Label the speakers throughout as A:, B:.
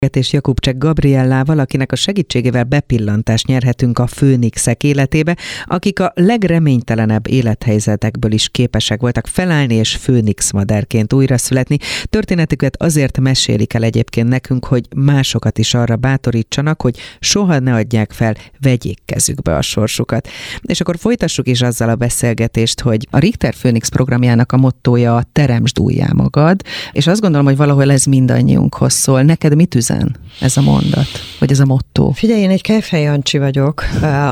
A: És Jakubcsek Gabriellával, akinek a segítségével bepillantást nyerhetünk a főnixek életébe, akik a legreménytelenebb élethelyzetekből is képesek voltak felállni és főnix madárként újraszületni. Történetüket azért mesélik el egyébként nekünk, hogy másokat is arra bátorítsanak, hogy soha ne adják fel, vegyék kezükbe a sorsukat. És akkor folytassuk is azzal a beszélgetést, hogy a Richter Főnix programjának a mottója a teremtsd újjá magad, és azt gondolom, hogy valahol ez mindannyiunkhoz szól. Neked mit üzen ez a mondat, vagy ez a motto?
B: Figyelj, én egy Kejfej Jancsi vagyok.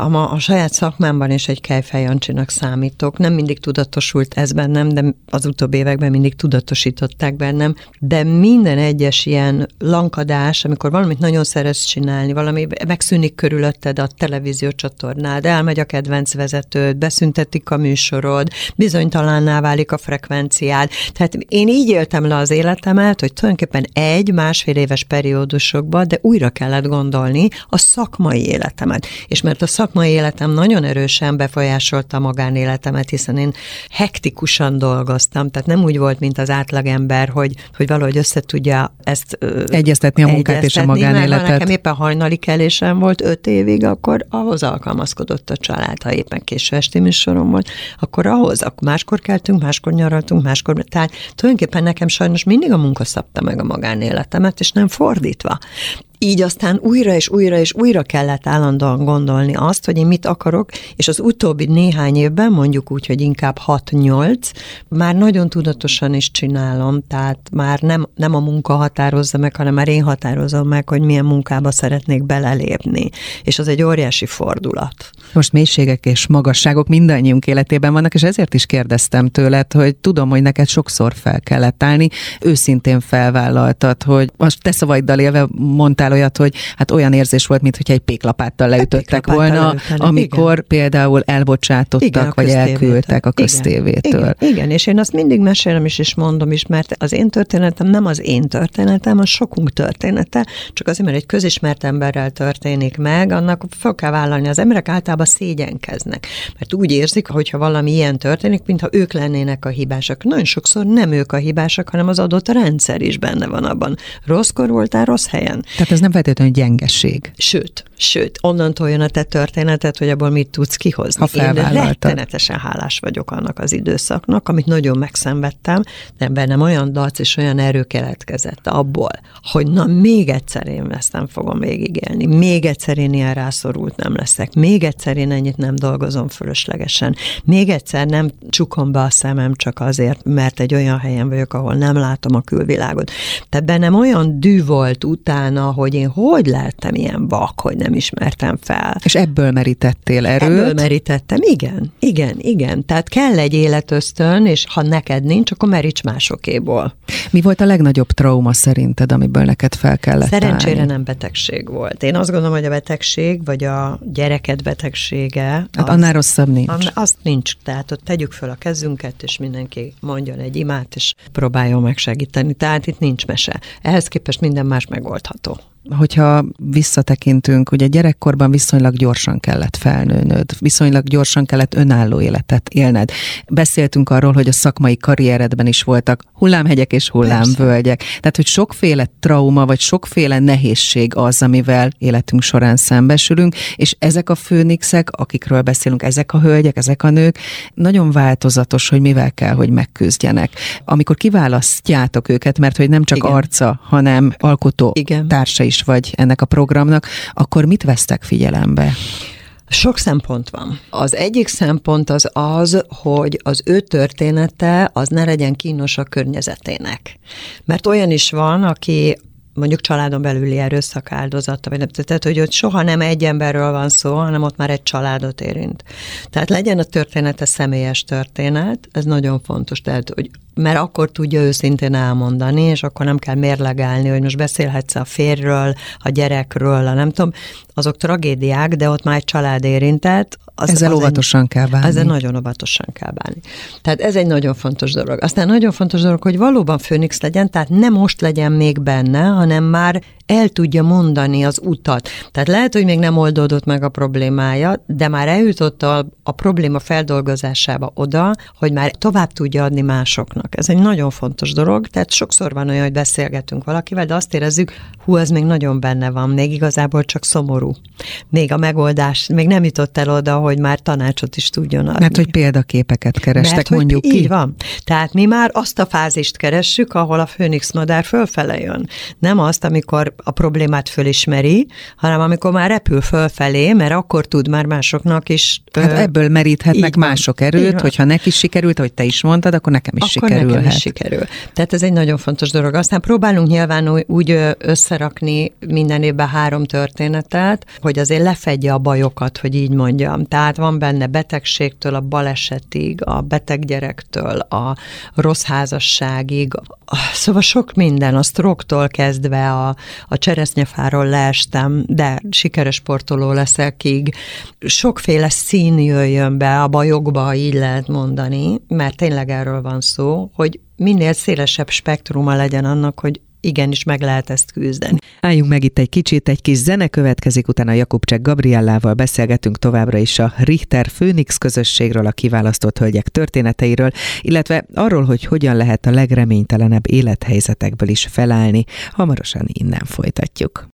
B: A saját szakmámban is egy Kejfej Jancsinak számítok. Nem mindig tudatosult ez bennem, de az utóbbi években mindig tudatosították bennem. De minden egyes ilyen lankadás, amikor valamit nagyon szeretsz csinálni, valami megszűnik körülötted a televíziócsatornád, elmegy a kedvenc vezetőd, beszüntetik a műsorod, bizonytalanná válik a frekvenciád. Tehát én így éltem le az életemet, hogy tulajdonképpen 1-1,5 éves periódusokban, de újra kellett gondolni a szakmai életemet. És mert a szakmai életem nagyon erősen befolyásolta a magánéletemet, hiszen én hektikusan dolgoztam, tehát nem úgy volt, mint az átlagember, hogy valahogy összetudja ezt
A: egyeztetni a munkát és a magánéletet.
B: Ha nekem éppen hajnali kelésem volt 5 évig, akkor ahhoz alkalmazkodott a család. Ha éppen késő esti műsorom volt, akkor ahhoz. Akkor máskor keltünk, máskor nyaraltunk, máskor. Tehát tulajdonképpen nekem sajnos mindig a munka szabta meg a magánéletemet, és nem fordítva. Így aztán újra és újra és újra kellett állandóan gondolni azt, hogy én mit akarok, és az utóbbi néhány évben, mondjuk úgy, hogy inkább 6-8, már nagyon tudatosan is csinálom, tehát már nem a munka határozza meg, hanem már én határozom meg, hogy milyen munkába szeretnék belelépni. És az egy óriási fordulat.
A: Most mélységek és magasságok mindannyiunk életében vannak, és ezért is kérdeztem tőled, hogy tudom, hogy neked sokszor fel kellett állni, őszintén felvállaltad, hogy most te szavaiddal élve mondtál olyat, hogy hát olyan érzés volt, mintha egy péklapáttal leütöttek volna, amikor igen. Például elbocsátottak, igen, vagy elküldtek a köztévétől.
B: Igen, és én azt mindig mesélem is, és mondom is, mert az én történetem nem az én történetem, az sokunk története, csak azért, mert egy közismert emberrel történik meg, annak fel kell vállalni. Az emberek általában szégyenkeznek, mert úgy érzik, hogyha valami ilyen történik, mintha ők lennének a hibásak. Nagyon sokszor nem ők a hibásak, hanem az adott rendszer is benne van abban. Rosszkor voltál, rossz helyen.
A: Tehát ez nem feltétlenül gyengeség.
B: Sőt, onnantól jön a te történeted, hogy abból mit tudsz kihozni. Én rettenetesen hálás vagyok annak az időszaknak, amit nagyon megszenvedtem, de bennem olyan dac és olyan erő keletkezett abból, hogy na még egyszer én ezt nem fogom végigélni, még egyszer én ilyen rászorult nem leszek, még egyszer én ennyit nem dolgozom fölöslegesen, még egyszer nem csukom be a szemem csak azért, mert egy olyan helyen vagyok, ahol nem látom a külvilágot. Tehát bennem olyan dű volt utána, hogy én hogy lettem ilyen vak, hogy nem ismertem fel.
A: És ebből merítettél erőt?
B: Ebből merítettem, igen. Tehát kell egy életösztön, és ha neked nincs, akkor meríts másokéból.
A: Mi volt a legnagyobb trauma szerinted, amiből neked fel kellett
B: Szerencsére
A: állni?
B: Nem betegség volt. Én azt gondolom, hogy a betegség, vagy a gyereket betegsége...
A: Hát annál rosszabb nincs.
B: Azt nincs. Tehát ott tegyük föl a kezünket, és mindenki mondjon egy imát, és próbáljon megsegíteni. Tehát itt nincs mese. Ehhez képest minden más megoldható.
A: Hogyha visszatekintünk, ugye gyerekkorban viszonylag gyorsan kellett felnőnöd, viszonylag gyorsan kellett önálló életet élned. Beszéltünk arról, hogy a szakmai karrieredben is voltak hullámhegyek és hullámvölgyek. Tehát, hogy sokféle trauma, vagy sokféle nehézség az, amivel életünk során szembesülünk, és ezek a főnixek, akikről beszélünk, ezek a hölgyek, ezek a nők, nagyon változatos, hogy mivel kell, hogy megküzdjenek. Amikor kiválasztjátok őket, mert hogy nem csak igen. arca, hanem alkotó igen. társa is vagy ennek a programnak, akkor mit vesztek figyelembe?
B: Sok szempont van. Az egyik szempont az, hogy az ő története az ne legyen kínos a környezetének. Mert olyan is van, aki mondjuk családon belüli erőszak áldozata, vagy nem, tehát, hogy ott soha nem egy emberről van szó, hanem ott már egy családot érint. Tehát legyen a története személyes történet, ez nagyon fontos, tehát, hogy mert akkor tudja őszintén elmondani, és akkor nem kell mérlegelni, hogy most beszélhetsz a férjről, a gyerekről, a nem tudom, azok tragédiák, de ott már egy család érintett.
A: Ezzel óvatosan kell bánni.
B: Ezzel nagyon óvatosan kell bánni. Tehát ez egy nagyon fontos dolog. Aztán nagyon fontos dolog, hogy valóban főnix legyen, tehát nem most legyen még benne, hanem már el tudja mondani az utat. Tehát lehet, hogy még nem oldódott meg a problémája, de már eljutott a probléma feldolgozásába oda, hogy már tovább tudja adni másoknak. vannak. Ez egy nagyon fontos dolog, tehát sokszor van olyan, hogy beszélgetünk valakivel, de azt érezzük, ez még nagyon benne van, még igazából csak szomorú. Még a megoldás, még nem jutott el oda, hogy már tanácsot is tudjon adni.
A: Mert hogy példaképeket kerestek,
B: mert,
A: mondjuk ki.
B: Így van. Tehát mi már azt a fázist keressük, ahol a főnix madár fölfele jön. Nem azt, amikor a problémát fölismeri, hanem amikor már repül fölfelé, mert akkor tud már másoknak is.
A: Hát ebből meríthetnek mások erőt, hogyha neki sikerült, ahogy te is mondtad, akkor nekem is sikerülhet.
B: Nekem is sikerül. Tehát ez egy nagyon fontos dolog. Aztán próbálunk nyilván úgy összerakni minden évben 3 történetet, hogy azért lefedje a bajokat, hogy így mondjam. Tehát van benne betegségtől, a balesetig, a beteg gyerektől, a rossz házasságig, szóval sok minden, a stroke-tól kezdve a cseresznyefáról leestem, de sikeres sportoló leszekig. Sokféle szín jöjjön be a bajokba, így lehet mondani, mert tényleg erről van szó, hogy minél szélesebb spektruma legyen annak, hogy igenis meg lehet ezt küzdeni.
A: Álljunk meg itt egy kicsit, egy kis zene következik, utána Jakubcsek Gabriellával beszélgetünk továbbra is a Richter Főnix közösségről, a kiválasztott hölgyek történeteiről, illetve arról, hogy hogyan lehet a legreménytelenebb élethelyzetekből is felállni. Hamarosan innen folytatjuk.